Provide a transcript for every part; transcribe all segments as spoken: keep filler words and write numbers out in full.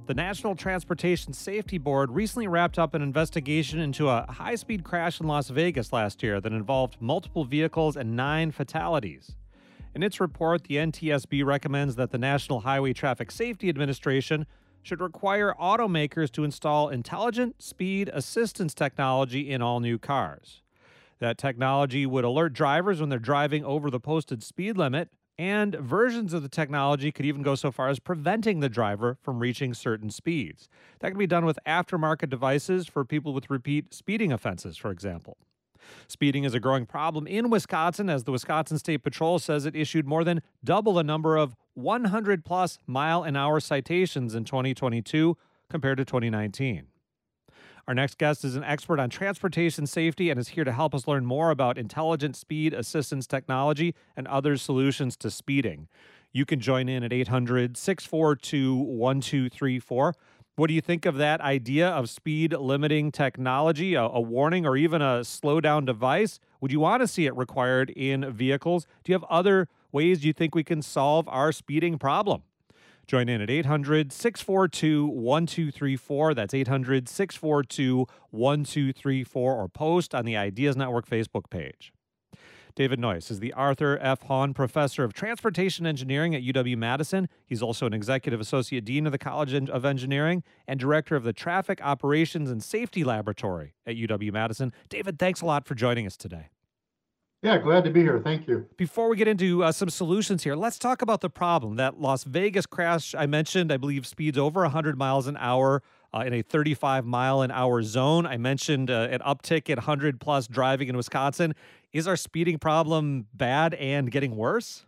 The National Transportation Safety Board recently wrapped up an investigation into a high speed crash in Las Vegas last year that involved multiple vehicles and nine fatalities. In its report, the N T S B recommends that the National Highway Traffic Safety Administration should require automakers to install intelligent speed assistance technology in all new cars. That technology would alert drivers when they're driving over the posted speed limit, and versions of the technology could even go so far as preventing the driver from reaching certain speeds. That can be done with aftermarket devices for people with repeat speeding offenses, for example. Speeding is a growing problem in Wisconsin, as the Wisconsin State Patrol says it issued more than double the number of one hundred plus mile an hour citations in twenty twenty-two compared to twenty nineteen. Our next guest is an expert on transportation safety and is here to help us learn more about intelligent speed assistance technology and other solutions to speeding. You can join in at eight hundred, six four two, one two three four. What do you think of that idea of speed limiting technology, a, a warning or even a slow down device? Would you want to see it required in vehicles? Do you have other ways you think we can solve our speeding problem? Join in at eight hundred, six four two, one two three four. That's eight hundred, six four two, one two three four, or post on the Ideas Network Facebook page. David Noyce is the Arthur F. Hahn Professor of Transportation Engineering at U W-Madison. He's also an Executive Associate Dean of the College of Engineering and Director of the Traffic Operations and Safety Laboratory at U W-Madison. David, thanks a lot for joining us today. Yeah, glad to be here. Thank you. Before we get into uh, some solutions here, let's talk about the problem. That Las Vegas crash I mentioned, I believe, speeds over one hundred miles an hour uh, in a thirty-five mile an hour zone. I mentioned uh, an uptick at one hundred plus driving in Wisconsin. Is our speeding problem bad and getting worse?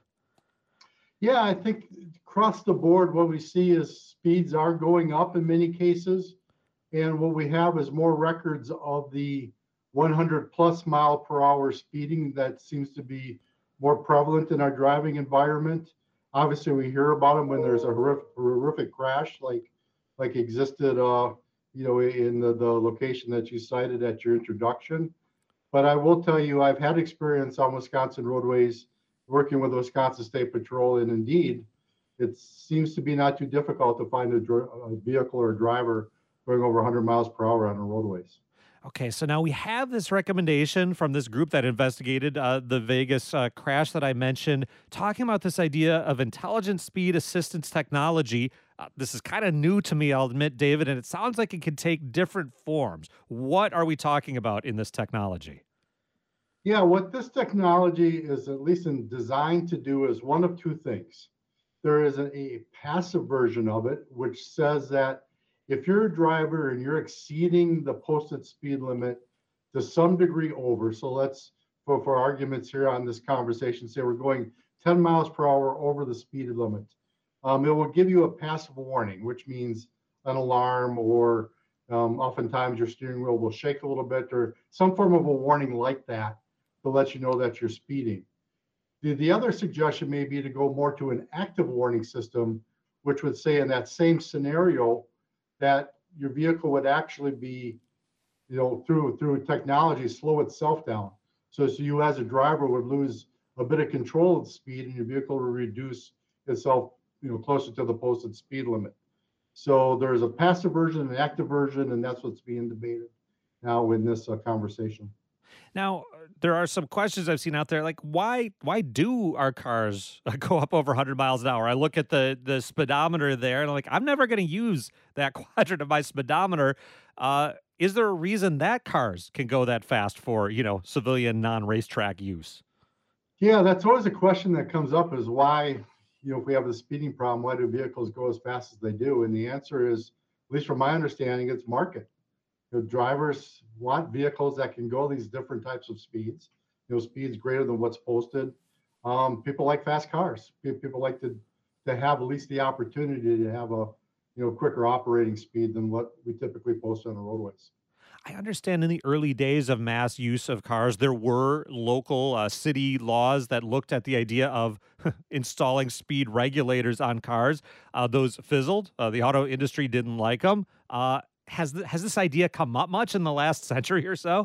Yeah, I think across the board, what we see is speeds are going up in many cases. And what we have is more records of the one hundred plus mile per hour speeding that seems to be more prevalent in our driving environment. Obviously, we hear about them when there's a horrific, horrific crash like like existed, uh, you know, in the, the location that you cited at your introduction. But I will tell you, I've had experience on Wisconsin roadways working with the Wisconsin State Patrol, and indeed, it seems to be not too difficult to find a, dr- a vehicle or a driver going over one hundred miles per hour on the roadways. Okay, so now we have this recommendation from this group that investigated uh, the Vegas uh, crash that I mentioned, talking about this idea of intelligent speed assistance technology. Uh, this is kind of new to me, I'll admit, David, and it sounds like it can take different forms. What are we talking about in this technology? Yeah, what this technology is at least in designed to do is one of two things. There is a, a passive version of it, which says that if you're a driver and you're exceeding the posted speed limit to some degree over, so let's, for, for arguments here on this conversation, say we're going ten miles per hour over the speed limit, um, it will give you a passive warning, which means an alarm, or um, oftentimes your steering wheel will shake a little bit, or some form of a warning like that to let you know that you're speeding. The, the other suggestion may be to go more to an active warning system, which would say in that same scenario, that your vehicle would actually be, you know, through through technology, slow itself down. So, so you as a driver would lose a bit of control of the speed, and your vehicle will reduce itself, you know, closer to the posted speed limit. So there's a passive version and an active version, and that's what's being debated now in this uh, conversation. Now, there are some questions I've seen out there, like why why do our cars go up over one hundred miles an hour? I look at the the speedometer there, and I'm like, I'm never going to use that quadrant of my speedometer. Uh, is there a reason that cars can go that fast for, you know, civilian non-racetrack use? Yeah, that's always a question that comes up: is why, you know, if we have the speeding problem, why do vehicles go as fast as they do? And the answer is, at least from my understanding, it's market. The drivers want vehicles that can go these different types of speeds, you know, speeds greater than what's posted. Um, people like fast cars. People like to to have at least the opportunity to have a, you know, quicker operating speed than what we typically post on the roadways. I understand in the early days of mass use of cars, there were local uh, city laws that looked at the idea of installing speed regulators on cars. Uh, those fizzled. Uh, the auto industry didn't like them. Uh, has th- has this idea come up much in the last century or so?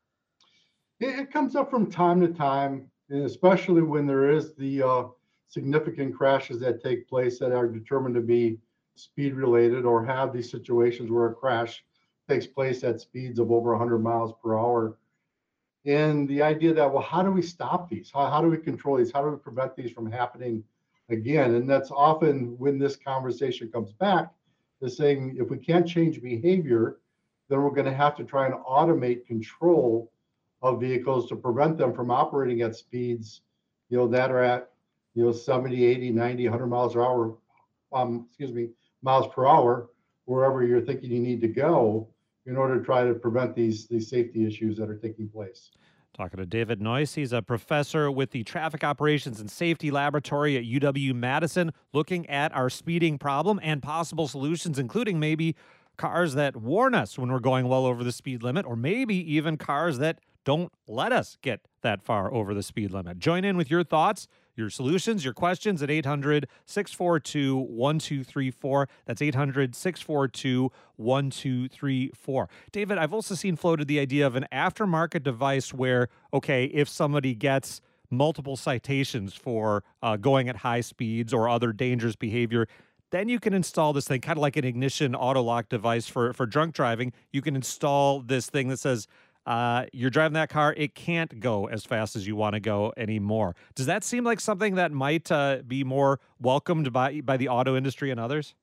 It, it comes up from time to time, and especially when there is the uh, significant crashes that take place that are determined to be speed related or have these situations where a crash takes place at speeds of over one hundred miles per hour. And the idea that, well, how do we stop these? How, how do we control these? How do we prevent these from happening again? And that's often when this conversation comes back, is saying if we can't change behavior, then we're going to have to try and automate control of vehicles to prevent them from operating at speeds, you know, that are at, you know, seventy, eighty, ninety, one hundred miles per hour, um, excuse me, miles per hour, wherever you're thinking you need to go in order to try to prevent these, these safety issues that are taking place. Talking to David Noyce. He's a professor with the Traffic Operations and Safety Laboratory at U W Madison, looking at our speeding problem and possible solutions, including maybe cars that warn us when we're going well over the speed limit, or maybe even cars that don't let us get that far over the speed limit. Join in with your thoughts, your solutions, your questions at eight hundred, six four two, one two three four. That's eight hundred, six four two, one two three four. David, I've also seen floated the idea of an aftermarket device where, okay, if somebody gets multiple citations for uh, going at high speeds or other dangerous behavior, then you can install this thing, kind of like an ignition auto lock device for, for drunk driving. You can install this thing that says, uh, you're driving that car, it can't go as fast as you want to go anymore. Does that seem like something that might uh, be more welcomed by, by the auto industry and others?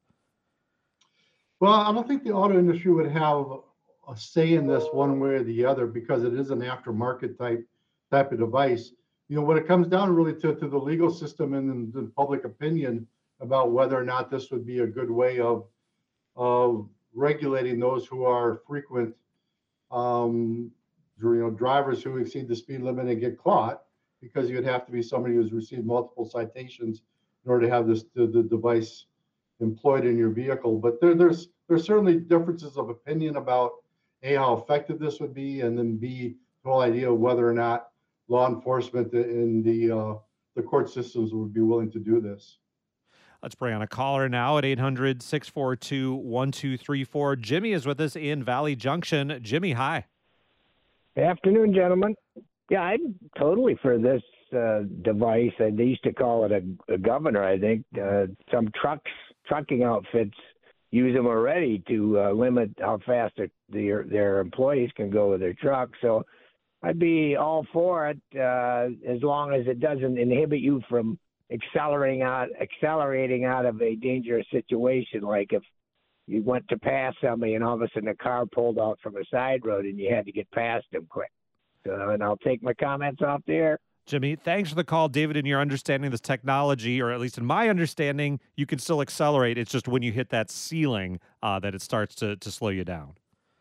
Well, I don't think the auto industry would have a say in this one way or the other because it is an aftermarket type type of device. You know, when it comes down really to, to the legal system and the public opinion about whether or not this would be a good way of of regulating those who are frequent um, you know, drivers who exceed the speed limit and get caught, because you'd have to be somebody who's received multiple citations in order to have this the, the device employed in your vehicle. But there, there's there's certainly differences of opinion about A, how effective this would be, and then B, the whole idea of whether or not law enforcement in the uh, the court systems would be willing to do this. Let's bring on a caller now at eight hundred, six four two, one two three four. Jimmy is with us in Valley Junction. Jimmy, hi. Good afternoon, gentlemen. Yeah, I'm totally for this uh, device. Uh, They used to call it a, a governor, I think. Uh, some trucks, trucking outfits use them already to uh, limit how fast their, their their employees can go with their truck. So I'd be all for it uh, as long as it doesn't inhibit you from accelerating out accelerating out of a dangerous situation, like if you went to pass somebody and all of a sudden a car pulled out from a side road and you had to get past them quick. So, and I'll take my comments off there. Jimmy, thanks for the call. David, in your understanding of this technology, or at least in my understanding, you can still accelerate. It's just when you hit that ceiling uh, that it starts to, to slow you down.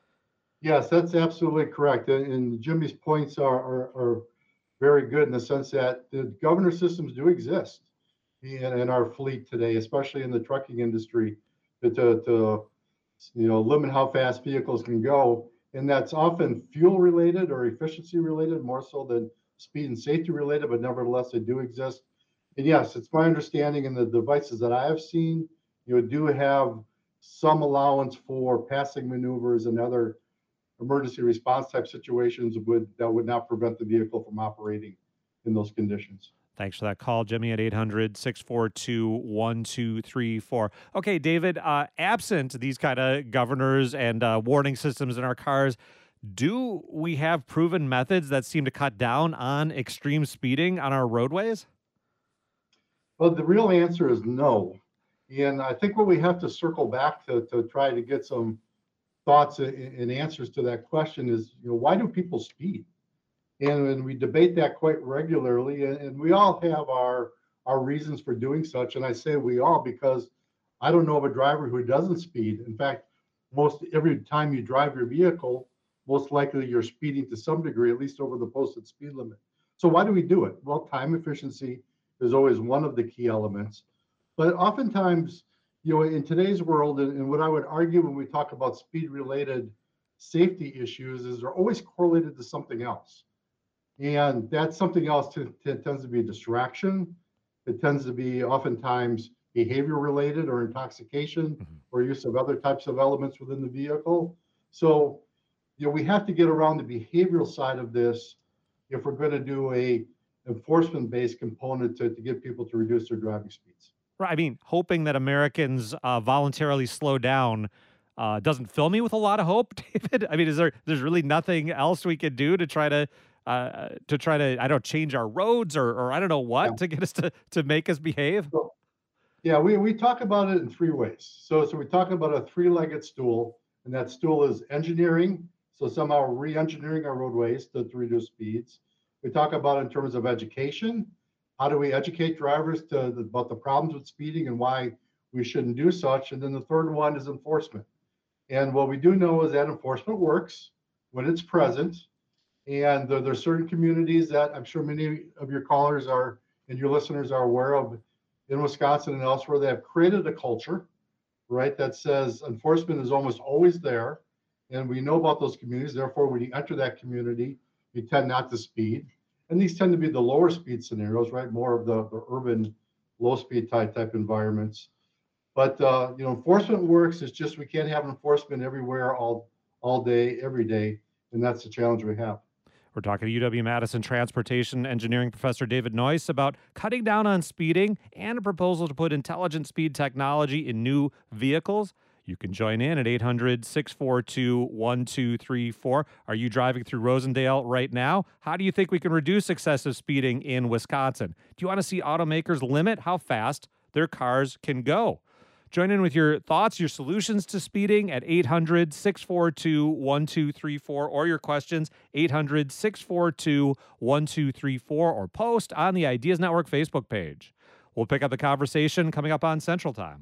Yes, that's absolutely correct. And, and Jimmy's points are, are, are very good in the sense that the governor systems do exist in, in our fleet today, especially in the trucking industry, to, to, to you know, limit how fast vehicles can go. And that's often fuel related or efficiency related, more so than speed and safety related, but nevertheless, they do exist. And yes, it's my understanding in the devices that I have seen, you do have some allowance for passing maneuvers and other emergency response type situations would that would not prevent the vehicle from operating in those conditions. Thanks for that call, Jimmy, at eight hundred, six four two, one two three four. Okay, David, uh, absent these kind of governors and uh, warning systems in our cars, do we have proven methods that seem to cut down on extreme speeding on our roadways? Well, the real answer is no. And I think what we have to circle back to to try to get some thoughts and answers to that question is, you know, why do people speed? And, and we debate that quite regularly, and, and we all have our our reasons for doing such. And I say we all because I don't know of a driver who doesn't speed. In fact, most every time you drive your vehicle, most likely you're speeding to some degree, at least over the posted speed limit. So why do we do it? Well, time efficiency is always one of the key elements. But oftentimes, you know, in today's world, and, and what I would argue when we talk about speed-related safety issues is they're always correlated to something else. And that something else t- t- tends to be a distraction. It tends to be oftentimes behavior-related or intoxication mm-hmm. or use of other types of elements within the vehicle. So, you know, we have to get around the behavioral side of this if we're going to do a enforcement-based component to, to get people to reduce their driving speeds. Right. I mean, hoping that Americans uh, voluntarily slow down uh, doesn't fill me with a lot of hope, David. I mean, is there there's really nothing else we could do to try to uh, to try to I don't change our roads or or I don't know Yeah. what to get us to to make us behave? So, yeah, we, we talk about it in three ways. So, so we talk about a three-legged stool, and that stool is engineering. So somehow re-engineering our roadways to, to reduce speeds. We talk about it in terms of education. How do we educate drivers to the, about the problems with speeding and why we shouldn't do such? And then the third one is enforcement. And what we do know is that enforcement works when it's present. And there, there are certain communities that I'm sure many of your callers are and your listeners are aware of in Wisconsin and elsewhere. They have created a culture, right, that says enforcement is almost always there. And we know about those communities. Therefore, when you enter that community, you tend not to speed. And these tend to be the lower speed scenarios, right? More of the, the urban low speed type type environments. But uh, you know, enforcement works. It's just we can't have enforcement everywhere all all day, every day, and that's the challenge we have. We're talking to U W-Madison Transportation Engineering Professor David Noyce about cutting down on speeding and a proposal to put intelligent speed technology in new vehicles. You can join in at eight hundred, six four two, one two three four. Are you driving through Rosendale right now? How do you think we can reduce excessive speeding in Wisconsin? Do you want to see automakers limit how fast their cars can go? Join in with your thoughts, your solutions to speeding at eight hundred, six four two, one two three four or your questions, eight hundred, six four two, one two three four or post on the Ideas Network Facebook page. We'll pick up the conversation coming up on Central Time.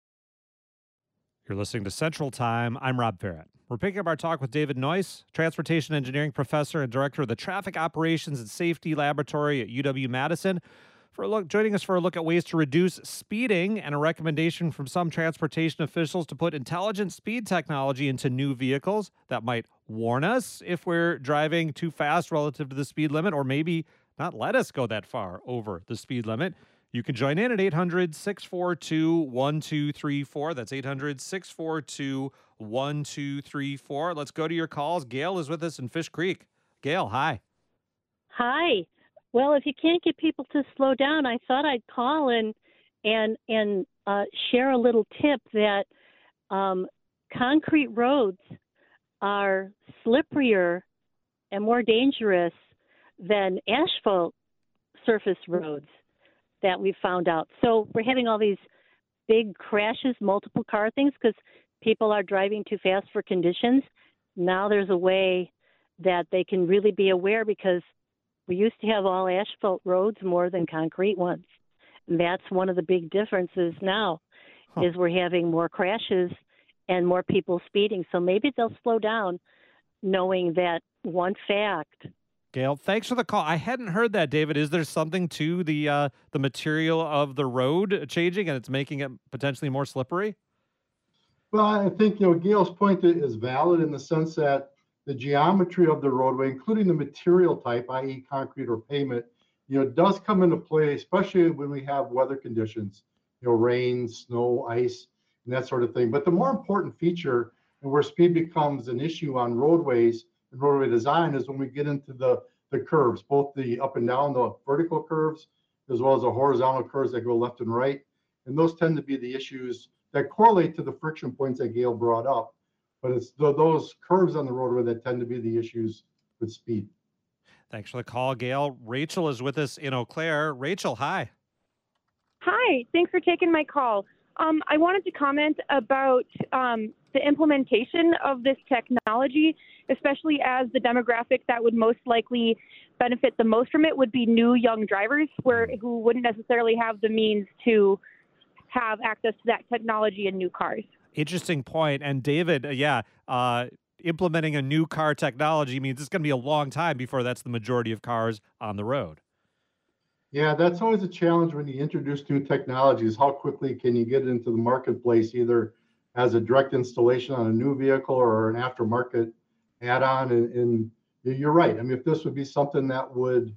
You're listening to Central Time. I'm Rob Farrett. We're picking up our talk with David Noyce, Transportation Engineering Professor and Director of the Traffic Operations and Safety Laboratory at U W-Madison. For a look, joining us for a look at ways to reduce speeding and a recommendation from some transportation officials to put intelligent speed technology into new vehicles that might warn us if we're driving too fast relative to the speed limit, or maybe not let us go that far over the speed limit. You can join in at eight hundred, six four two, one two three four. That's eight hundred, six four two, one two three four. Let's go to your calls. Gail is with us in Fish Creek. Gail, hi. Hi. Well, if you can't get people to slow down, I thought I'd call and and and uh, share a little tip that um, concrete roads are slipperier and more dangerous than asphalt surface roads that we found out. So we're having all these big crashes, multiple car things, because people are driving too fast for conditions. Now there's a way that they can really be aware, because we used to have all asphalt roads more than concrete ones. And that's one of the big differences now, huh. is we're having more crashes and more people speeding. So maybe they'll slow down knowing that one fact. Gail, thanks for the call. I hadn't heard that, David. Is there something to the uh, the material of the road changing and it's making it potentially more slippery? Well, I think, you know, Gail's point is valid in the sense that the geometry of the roadway, including the material type, that is concrete or pavement, you know, does come into play, especially when we have weather conditions, you know, rain, snow, ice, and that sort of thing. But the more important feature, and where speed becomes an issue on roadways and roadway design, is when we get into the, the curves, both the up and down, the vertical curves, as well as the horizontal curves that go left and right. And those tend to be the issues that correlate to the friction points that Gail brought up. But it's the, those curves on the roadway that tend to be the issues with speed. Thanks for the call, Gail. Rachel is with us in Eau Claire. Rachel, hi. Hi, thanks for taking my call. Um, I wanted to comment about um, the implementation of this technology, especially as the demographic that would most likely benefit the most from it would be new young drivers where, who wouldn't necessarily have the means to have access to that technology in new cars. Interesting point. And David, uh, yeah, uh, implementing a new car technology means it's going to be a long time before that's the majority of cars on the road. Yeah, that's always a challenge when you introduce new technologies. How quickly can you get into the marketplace, either as a direct installation on a new vehicle or an aftermarket add-on? And, and you're right. I mean, if this would be something that would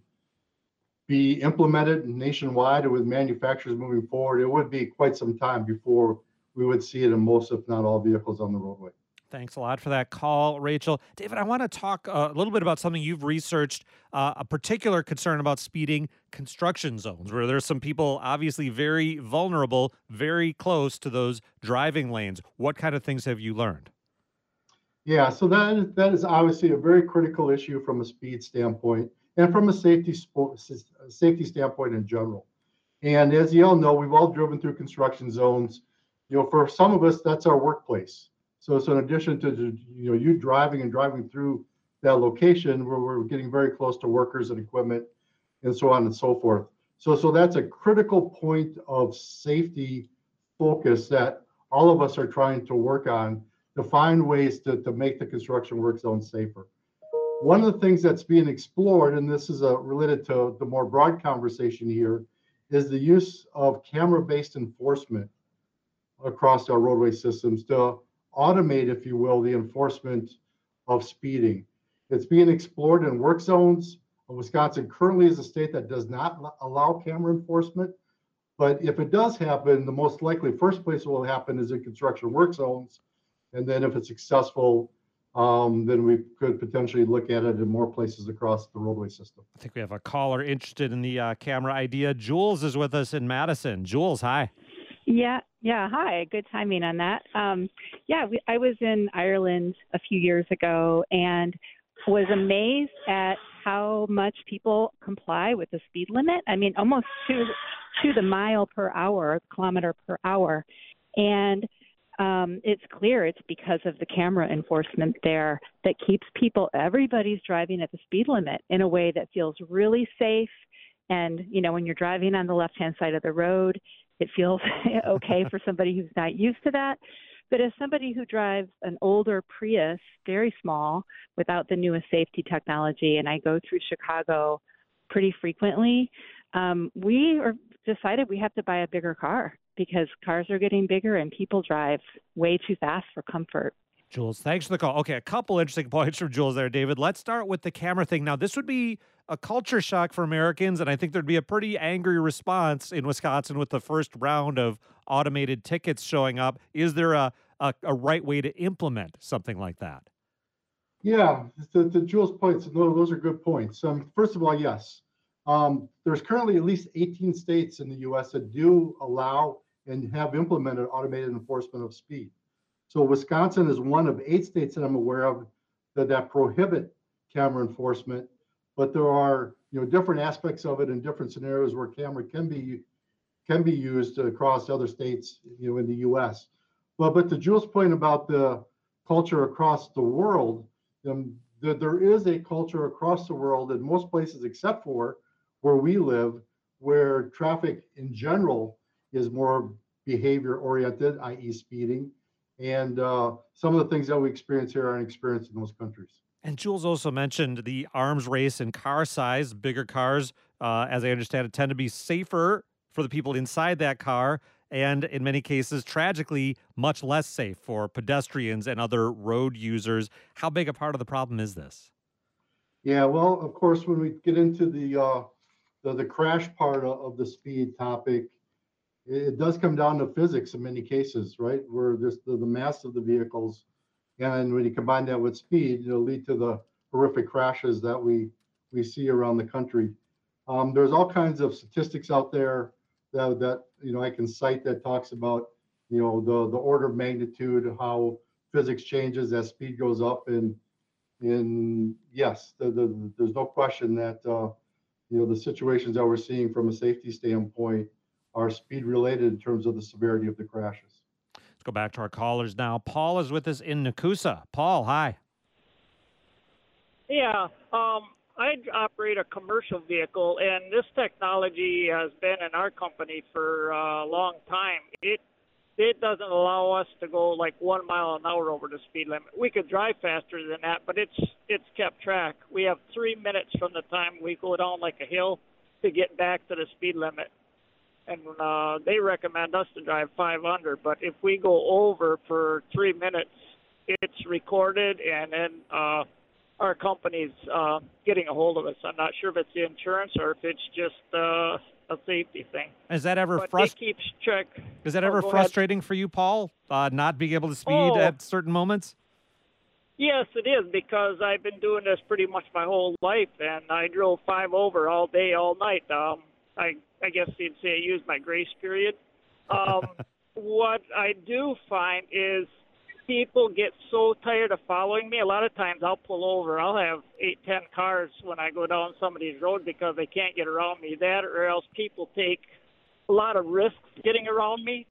be implemented nationwide or with manufacturers moving forward, it would be quite some time before we would see it in most, if not all, vehicles on the roadway. Thanks a lot for that call, Rachel. David, I want to talk uh, a little bit about something you've researched, uh, a particular concern about speeding construction zones, where there's some people obviously very vulnerable, very close to those driving lanes. What kind of things have you learned? Yeah, so that is, that is obviously a very critical issue from a speed standpoint and from a safety spo- safety standpoint in general. And as you all know, we've all driven through construction zones. You know, for some of us, that's our workplace. So, so in addition to you know you driving and driving through that location, where we're getting very close to workers and equipment, and so on and so forth. So, so that's a critical point of safety focus that all of us are trying to work on to find ways to, to make the construction work zone safer. One of the things that's being explored, and this is a, related to the more broad conversation here, is the use of camera-based enforcement across our roadway systems to automate, if you will, the enforcement of speeding. It's being explored in work zones. Wisconsin currently is a state that does not allow camera enforcement, but if it does happen, the most likely first place it will happen is in construction work zones. And then if it's successful, um, then we could potentially look at it in more places across the roadway system. I think we have a caller interested in the uh, camera idea. Jules is with us in Madison. Jules, hi. Yeah, yeah. Hi. Good timing on that. Um, yeah, we, I was in Ireland a few years ago and was amazed at how much people comply with the speed limit. I mean, almost to to the mile per hour, kilometer per hour, and um, it's clear it's because of the camera enforcement there that keeps people. Everybody's driving at the speed limit in a way that feels really safe. And you know, when you're driving on the left-hand side of the road, it feels okay for somebody who's not used to that. But as somebody who drives an older Prius, very small, without the newest safety technology, and I go through Chicago pretty frequently, um, we are decided we have to buy a bigger car because cars are getting bigger and people drive way too fast for comfort. Jules, thanks for the call. Okay, a couple interesting points from Jules there, David. Let's start with the camera thing. Now, this would be a culture shock for Americans, and I think there'd be a pretty angry response in Wisconsin with the first round of automated tickets showing up. Is there a, a, a right way to implement something like that? Yeah, to, to Jules' points, no, those are good points. Um, first of all, yes. Um, there's currently at least eighteen states in the U S that do allow and have implemented automated enforcement of speed. So Wisconsin is one of eight states that I'm aware of that, that prohibit camera enforcement, but there are you know different aspects of it in different scenarios where camera can be can be used across other states you know in the U S. But but to Jules' point about the culture across the world, um, the, there is a culture across the world in most places except for where we live, where traffic in general is more behavior oriented, that is speeding. And uh, some of the things that we experience here aren't experienced in those countries. And Jules also mentioned the arms race in car size. Bigger cars, uh, as I understand it, tend to be safer for the people inside that car, and in many cases, tragically, much less safe for pedestrians and other road users. How big a part of the problem is this? Yeah, well, of course, when we get into the uh, the, the crash part of, of the speed topic, it does come down to physics in many cases, right? Where just the, the mass of the vehicles, and when you combine that with speed, it'll lead to the horrific crashes that we we see around the country. Um, there's all kinds of statistics out there that that you know I can cite that talks about you know the the order of magnitude, how physics changes as speed goes up, and and yes, the, the, there's no question that uh, you know the situations that we're seeing from a safety standpoint are speed related in terms of the severity of the crashes. Let's go back to our callers now. Paul is with us in Nakusa. Paul, hi. Yeah, um, I operate a commercial vehicle, and this technology has been in our company for a long time. It it doesn't allow us to go like one mile an hour over the speed limit. We could drive faster than that, but it's it's kept track. We have three minutes from the time we go down like a hill to get back to the speed limit. And uh, they recommend us to drive five under, but if we go over for three minutes, it's recorded, and then uh, our company's uh, getting a hold of us. I'm not sure if it's the insurance or if it's just uh, a safety thing. Is that ever but frust- it keeps track. Is that Oh, ever go frustrating ahead. for you, Paul? Uh, not being able to speed Oh. at certain moments? Yes, it is because I've been doing this pretty much my whole life, and I drove five over all day, all night. Um, I I guess you'd say I used my grace period. Um, what I do find is people get so tired of following me. A lot of times I'll pull over. I'll have eight, ten cars when I go down some of these roads because they can't get around me. That, or else people take a lot of risks getting around me.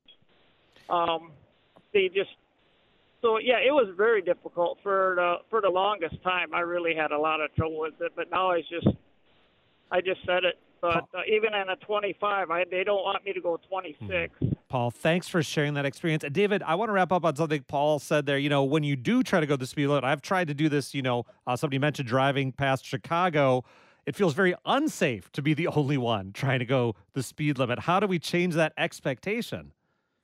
Um, they just So yeah, it was very difficult for the for the longest time. I really had a lot of trouble with it, but now I just I just said it. But uh, even in a twenty-five, I, they don't want me to go twenty-six. Mm. Paul, thanks for sharing that experience. And David, I want to wrap up on something Paul said there. You know, when you do try to go the speed limit, I've tried to do this. You know, uh, somebody mentioned driving past Chicago. It feels very unsafe to be the only one trying to go the speed limit. How do we change that expectation?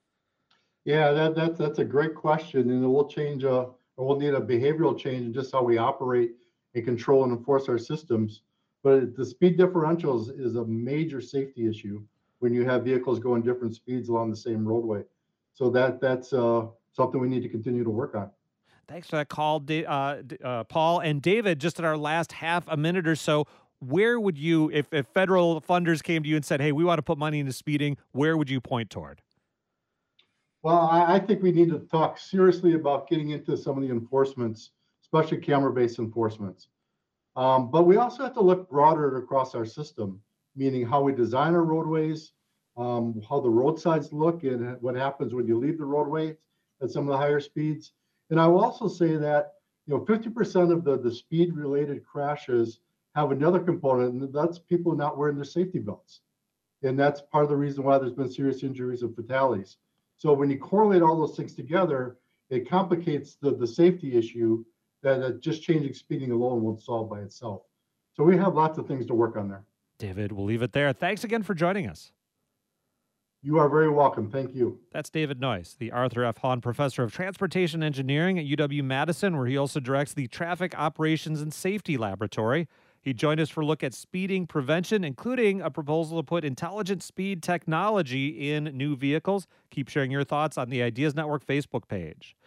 Yeah, that, that, that's a great question, and it will change, uh, or we'll need a behavioral change in just how we operate and control and enforce our systems. But the speed differentials is a major safety issue when you have vehicles going different speeds along the same roadway. So that that's uh, something we need to continue to work on. Thanks for that call, uh, uh, Paul. And David, just in our last half a minute or so, where would you, if, if federal funders came to you and said, hey, we want to put money into speeding, where would you point toward? Well, I, I think we need to talk seriously about getting into some of the enforcements, especially camera-based enforcements. Um, but we also have to look broader across our system, meaning how we design our roadways, um, how the roadsides look, and what happens when you leave the roadway at some of the higher speeds. And I will also say that, you know, fifty percent of the, the speed-related crashes have another component, and that's people not wearing their safety belts. And that's part of the reason why there's been serious injuries and fatalities. So when you correlate all those things together, it complicates the, the safety issue that uh, just changing speeding alone won't solve by itself. So we have lots of things to work on there. David, we'll leave it there. Thanks again for joining us. You are very welcome. Thank you. That's David Noyce, the Arthur F. Hahn Professor of Transportation Engineering at U W-Madison, where he also directs the Traffic Operations and Safety Laboratory. He joined us for a look at speeding prevention, including a proposal to put intelligent speed technology in new vehicles. Keep sharing your thoughts on the Ideas Network Facebook page.